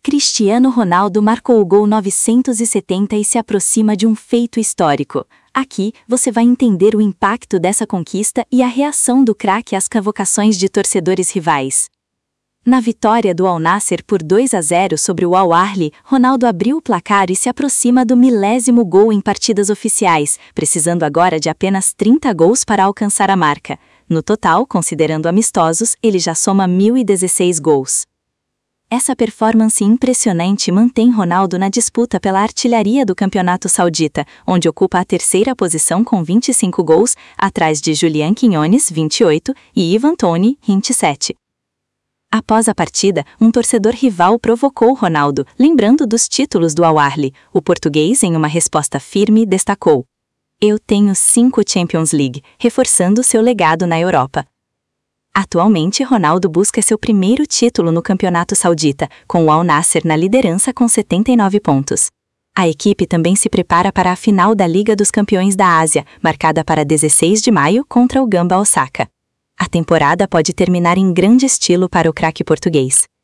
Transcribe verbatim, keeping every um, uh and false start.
Cristiano Ronaldo marcou o gol novecentos e setenta e se aproxima de um feito histórico. Aqui, você vai entender o impacto dessa conquista e a reação do craque às convocações de torcedores rivais. Na vitória do Al Nassr por dois a zero sobre o Al Ahly, Ronaldo abriu o placar e se aproxima do milésimo gol em partidas oficiais, precisando agora de apenas trinta gols para alcançar a marca. No total, considerando amistosos, ele já soma mil e dezesseis gols. Essa performance impressionante mantém Ronaldo na disputa pela artilharia do campeonato saudita, onde ocupa a terceira posição com vinte e cinco gols, atrás de Julián Quiñones, vinte e oito, e Ivan Toney, vinte e sete. Após a partida, um torcedor rival provocou Ronaldo, lembrando dos títulos do Al Ahly. O português, em uma resposta firme, destacou: "Eu tenho cinco Champions League", reforçando seu legado na Europa. Atualmente, Ronaldo busca seu primeiro título no campeonato saudita, com o Al Nassr na liderança com setenta e nove pontos. A equipe também se prepara para a final da Liga dos Campeões da Ásia, marcada para dezesseis de maio contra o Gamba Osaka. A temporada pode terminar em grande estilo para o craque português.